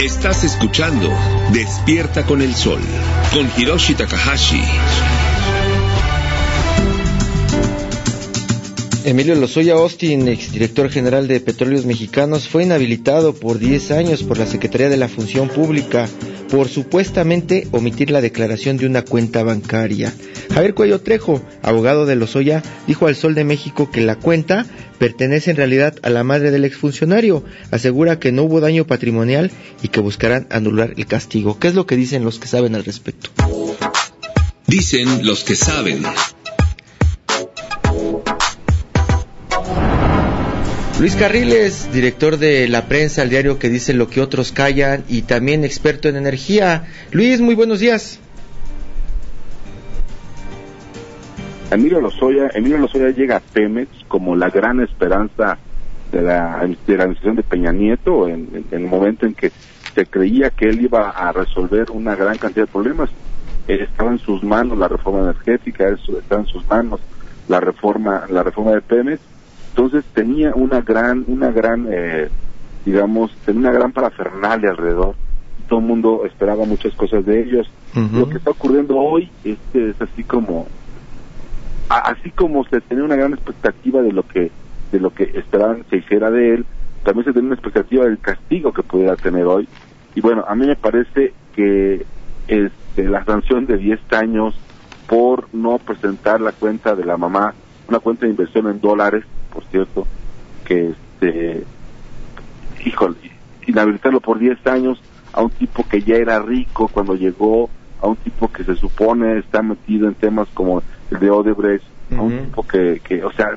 Estás escuchando Despierta con el Sol, con Hiroshi Takahashi. Emilio Lozoya Austin, exdirector general de Petróleos Mexicanos, fue inhabilitado por 10 años por la Secretaría de la Función Pública por supuestamente omitir la declaración de una cuenta bancaria. Javier Cuello Trejo, abogado de Lozoya, dijo al Sol de México que la cuenta pertenece en realidad a la madre del exfuncionario. Asegura que no hubo daño patrimonial y que buscarán anular el castigo. ¿Qué es lo que dicen los que saben al respecto? Dicen los que saben. Luis Carriles, director de La Prensa, el diario que dice lo que otros callan, y también experto en energía. Luis, muy buenos días. Emilio Lozoya llega a Pemex como la gran esperanza de la administración de Peña Nieto en el momento en que se creía que él iba a resolver una gran cantidad de problemas. Estaba en sus manos la reforma energética, estaba en sus manos la reforma de Pemex. Entonces tenía una gran parafernalia alrededor. Todo el mundo esperaba muchas cosas de ellos. Uh-huh. Lo que está ocurriendo hoy es así como se tenía una gran expectativa de lo que esperaban se hiciera de él, también se tenía una expectativa del castigo que pudiera tener hoy. Y bueno, a mí me parece que la sanción de 10 años por no presentar la cuenta de la mamá, una cuenta de inversión en dólares, por cierto, que inhabilitarlo por 10 años a un tipo que ya era rico cuando llegó, a un tipo que se supone está metido en temas como el de Odebrecht, uh-huh. A un tipo que o sea,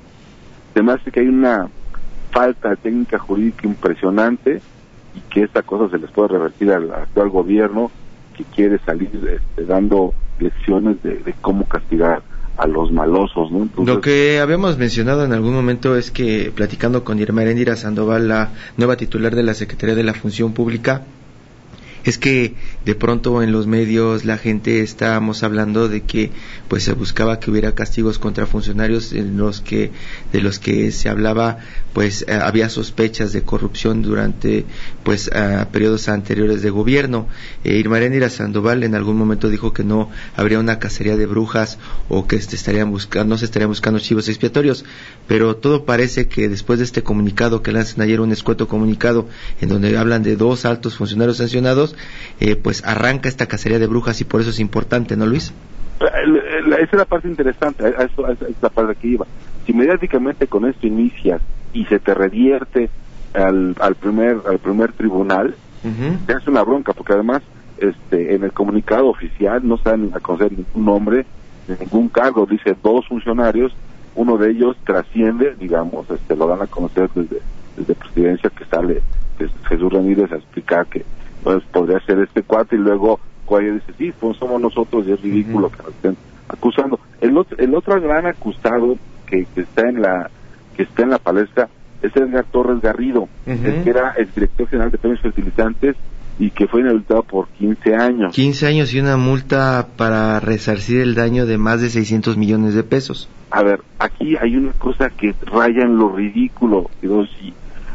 se me hace que hay una falta de técnica jurídica impresionante y que esta cosa se les puede revertir al actual gobierno que quiere salir dando lecciones de cómo castigar a los malosos, ¿no? Entonces, lo que habíamos mencionado en algún momento es que, platicando con Irma Heréndira Sandoval, la nueva titular de la Secretaría de la Función Pública, es que de pronto en los medios la gente estábamos hablando de que pues se buscaba que hubiera castigos contra funcionarios de los que se hablaba, pues había sospechas de corrupción durante periodos anteriores de gobierno. Irma Heréndira Sandoval en algún momento dijo que no habría una cacería de brujas o que no se estarían buscando chivos expiatorios, pero todo parece que después de este comunicado que lanzan ayer, un escueto comunicado en donde hablan de 2 altos funcionarios sancionados, pues arranca esta cacería de brujas, y por eso es importante, ¿no, Luis? Esa es la parte interesante, es la parte que iba. Si mediáticamente con esto inicias y se te revierte al primer tribunal, uh-huh. Te hace una bronca, porque además en el comunicado oficial no se dan a conocer ningún nombre de ningún cargo, dice 2 funcionarios, uno de ellos trasciende, digamos, lo dan a conocer desde presidencia, que sale Jesús Ramírez a explicar que pues podría ser este cuate, y luego Cuello dice, sí, pues somos nosotros, y es ridículo, uh-huh. Que nos estén acusando. El otro gran acusado que está en la palestra es Edgar Torres Garrido, uh-huh. El que era el director general de Pemex Fertilizantes y que fue inhabilitado por 15 años. 15 años y una multa para resarcir el daño de más de 600 millones de pesos. A ver, aquí hay una cosa que raya en lo ridículo, Hiroshi,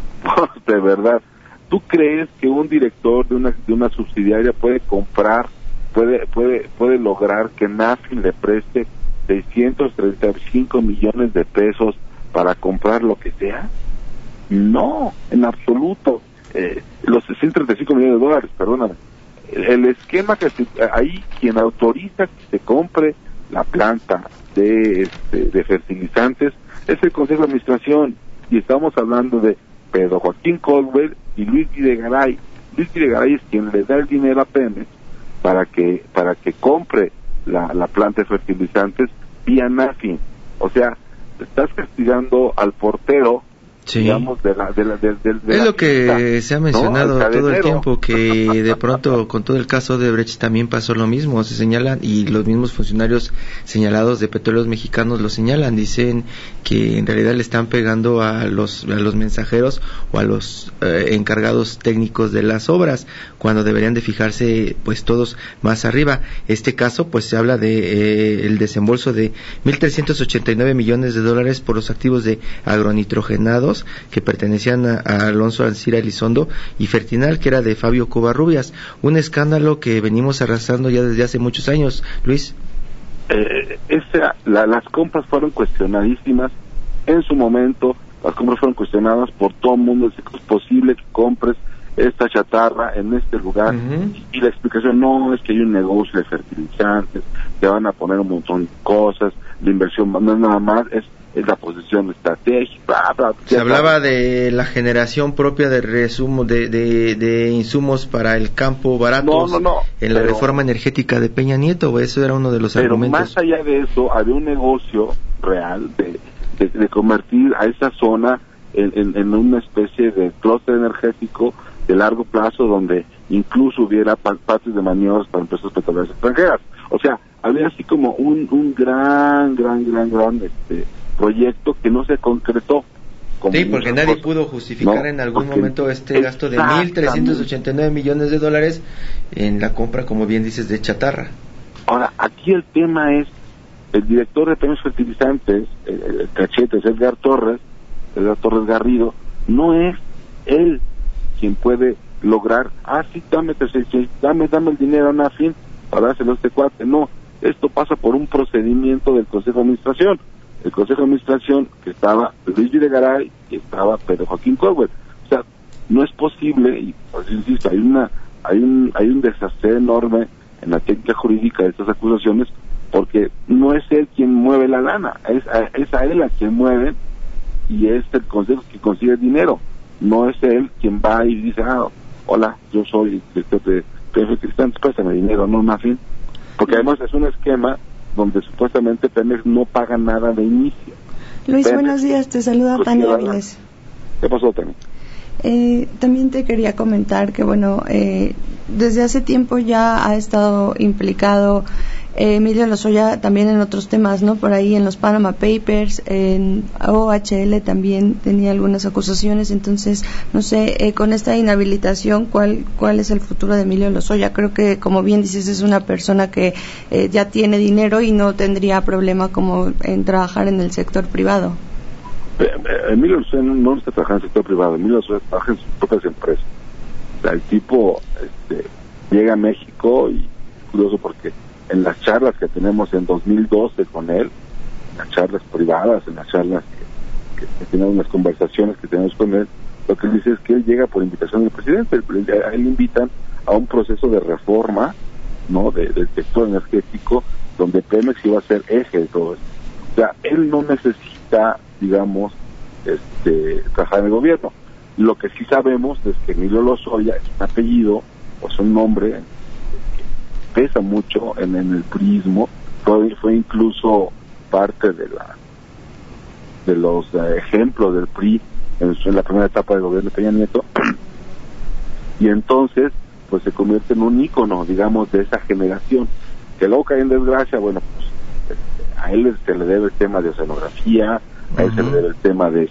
de verdad. ¿Tú crees que un director de una subsidiaria puede lograr que Nafin le preste 635 millones de pesos para comprar lo que sea? No, en absoluto. Los 635 millones de dólares, perdóname. El esquema ahí quien autoriza que se compre la planta de fertilizantes es el Consejo de Administración, y estamos hablando de Pedro Joaquín Caldwell y Luis Videgaray. Luis Videgaray es quien le da el dinero a Pemex para que compre la planta de fertilizantes vía Nafin. O sea, estás castigando al portero, sí. Digamos, es lo que se ha mencionado, ¿no? Todo el tiempo, que de pronto con todo el caso de Brecht también pasó lo mismo. Se señalan, y los mismos funcionarios señalados de Petróleos Mexicanos lo señalan, dicen que en realidad le están pegando a los mensajeros o a los encargados técnicos de las obras, cuando deberían de fijarse pues todos más arriba. Este caso pues se habla de el desembolso de $1,389 millones por los activos de agronitrogenados terrenos que pertenecían a Alonso Ancira Elizondo, y Fertinal, que era de Fabio Covarrubias. Un escándalo que venimos arrastrando ya desde hace muchos años, Luis. Las compras fueron cuestionadísimas en su momento. Las compras fueron cuestionadas por todo el mundo. Es posible que compres esta chatarra en este lugar, y la explicación no es que hay un negocio de fertilizantes, te van a poner un montón de cosas, la inversión no es nada más, es la posición estratégica, bla, bla. Se hablaba de la generación propia de resumo de insumos para el campo baratos en la reforma energética de Peña Nieto. Eso era uno de los argumentos. Más allá de eso, había un negocio real de convertir a esa zona en una especie de clúster energético de largo plazo, donde incluso hubiera patios de maniobras para empresas petroleras extranjeras. O sea, había así como un gran proyecto que no se concretó. Sí, porque nadie pudo justificar en algún momento este gasto de 1.389 millones de dólares en la compra, como bien dices, de chatarra. Ahora, aquí el tema es, el director de Pemex Fertilizantes, el cachete, es Edgar Torres Garrido, no es él quien puede lograr, sí, dame el dinero, fin, para dárselo a este cuate. No, esto pasa por un procedimiento del Consejo de Administración. El Consejo de Administración, que estaba Luis Videgaray y estaba Pedro Joaquín Caldwell. O sea, no es posible, y pues insisto, hay un desastre enorme en la técnica jurídica de estas acusaciones, porque no es él quien mueve la lana, es a él a quien mueven, y es el Consejo que consigue el dinero. No es él quien va y dice, hola, yo soy director de Pemex Fertilizantes, préstame dinero, no, más fin. Porque además es un esquema donde supuestamente Pemex no paga nada de inicio. Luis, buenos días, te saluda Tania Áviles. ¿Qué pasó, Tania? También te quería comentar que, desde hace tiempo ya ha estado implicado Emilio Lozoya también en otros temas, ¿no? Por ahí en los Panama Papers, en OHL también tenía algunas acusaciones. Entonces, no sé, con esta inhabilitación, ¿cuál es el futuro de Emilio Lozoya? Creo que, como bien dices, es una persona que ya tiene dinero y no tendría problema como en trabajar en el sector privado. Emilio Lozoya no está trabajando en el sector privado, Emilio Lozoya trabaja en sus propias empresas. O sea, el tipo llega a México, y curioso porque en las charlas que tenemos en 2012 con él, en las charlas privadas, en las charlas que tenemos, las conversaciones que tenemos con él, lo que él dice es que él llega por invitación del presidente. A él le invitan a un proceso de reforma, ¿no?, del sector energético, donde Pemex iba a ser eje de todo esto. O sea, él no necesita, digamos, trabajar en el gobierno. Lo que sí sabemos es que Emilio Lozoya es un apellido, o es un nombre pesa mucho en el priismo. Fue incluso parte de los ejemplos del PRI en la primera etapa del gobierno de Peña Nieto, y entonces pues se convierte en un ícono, digamos, de esa generación, que luego cae en desgracia. Bueno, pues a él se le debe el tema de oceanografía, a él se le debe el tema de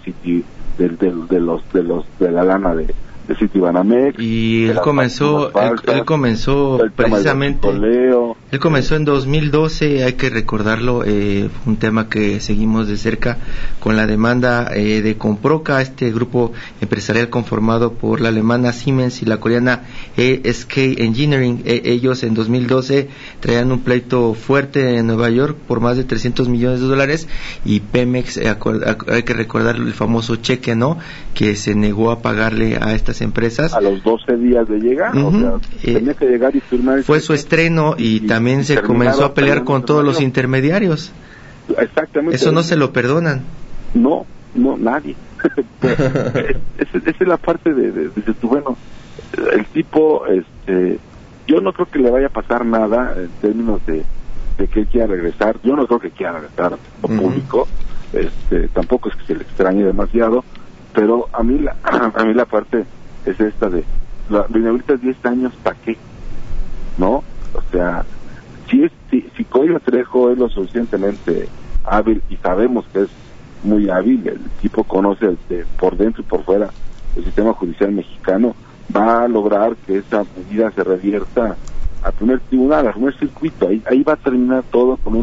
de la lana de Citibanamex, y él comenzó precisamente, él comenzó en 2012, hay que recordarlo, un tema que seguimos de cerca con la demanda de Comproca, este grupo empresarial conformado por la alemana Siemens y la coreana SK Engineering. Ellos en 2012 traían un pleito fuerte en Nueva York por más de 300 millones de dólares, y Pemex, hay que recordar el famoso cheque, ¿no?, que se negó a pagarle a estas empresas a los 12 días de llegar. O sea, tenía que llegar y firmar. Fue su estreno, y también se comenzó a pelear con todos los intermediarios. Exactamente. Eso no se lo perdonan. No, nadie. Esa es la parte de bueno, el tipo, yo no creo que le vaya a pasar nada en términos de que él quiera regresar. Yo no creo que quiera regresar a lo público. Tampoco es que se le extrañe demasiado, pero a mí la parte es esta de lo inhabilitas 10 años, ¿para qué? ¿No? O sea, si Coelho Trejo es lo suficientemente hábil, y sabemos que es muy hábil, el tipo conoce por dentro y por fuera el sistema judicial mexicano, va a lograr que esa medida se revierta al primer tribunal, al primer circuito. Ahí va a terminar todo con un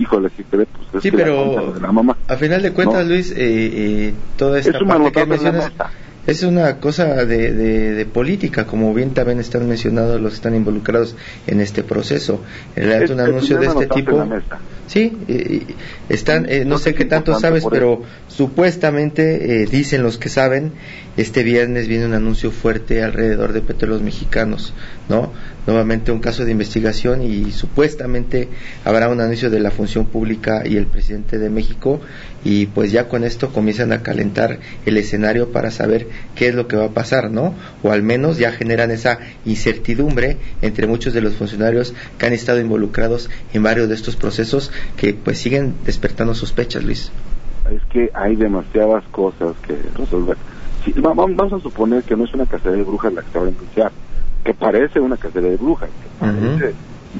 híjole, ¿qué cree? Pues es sí, que pero de la mamá. a final de cuentas, ¿no? Luis, toda esta parte que mencionas es una cosa de política, como bien también están mencionados los que están involucrados en este proceso. Un anuncio de este tipo, sí, están, no sé qué tanto sabes, pero supuestamente dicen los que saben, este viernes viene un anuncio fuerte alrededor de Petróleos Mexicanos, ¿no? Nuevamente un caso de investigación y supuestamente habrá un anuncio de la función pública y el presidente de México, y pues ya con esto comienzan a calentar el escenario para saber qué es lo que va a pasar, ¿no? O al menos ya generan esa incertidumbre entre muchos de los funcionarios que han estado involucrados en varios de estos procesos que pues siguen despertando sospechas, Luis. Es que hay demasiadas cosas que resolver. Sí, vamos a suponer que no es una cacería de brujas la que se va a denunciar, que parece una cacería de brujas, que parece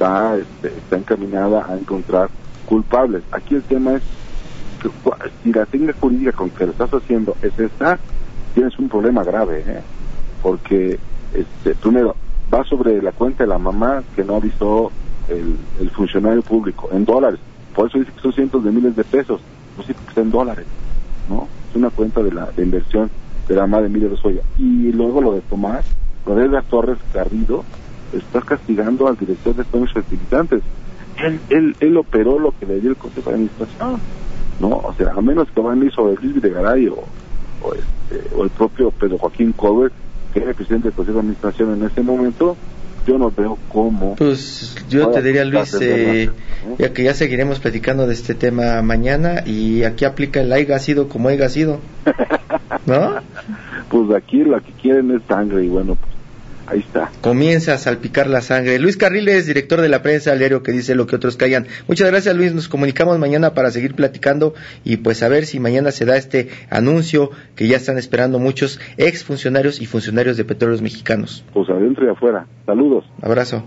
está encaminada a encontrar culpables. Aquí el tema es que si la técnica jurídica con que lo estás haciendo es esta, tienes un problema grave, porque primero va sobre la cuenta de la mamá que no avisó el funcionario público en dólares, por eso dice que son cientos de miles de pesos, pues sí, porque está en dólares, ¿no? Es una cuenta de inversión de la mamá de Emilio Lozoya. Y luego lo de Tomás, lo de Edgar Torres Garrido, estás castigando al director de Pemex Fertilizantes. Él operó lo que le dio el Consejo de Administración, ¿no? O sea, a menos que van a ir sobre Luis Videgaray o el propio Pedro Joaquín Cover, que era el presidente del Consejo de Administración en ese momento, yo no veo cómo. Pues yo te diría, Luis, ya que ya seguiremos platicando de este tema mañana, y aquí aplica el haiga sido como haiga sido, ¿no? Pues aquí lo que quieren es sangre, y bueno, pues ahí está. Comienza a salpicar la sangre. Luis Carriles, director de la prensa, al diario que dice lo que otros callan. Muchas gracias, Luis. Nos comunicamos mañana para seguir platicando y pues a ver si mañana se da este anuncio que ya están esperando muchos exfuncionarios y funcionarios de Petróleos Mexicanos. Pues adentro y afuera. Saludos. Abrazo.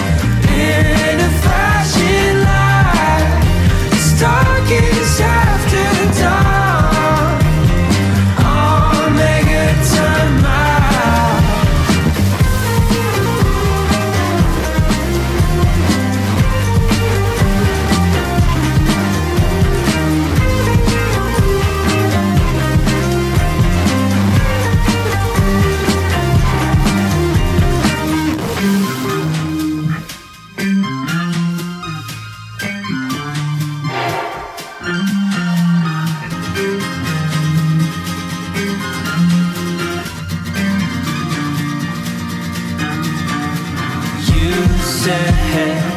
Dark is after said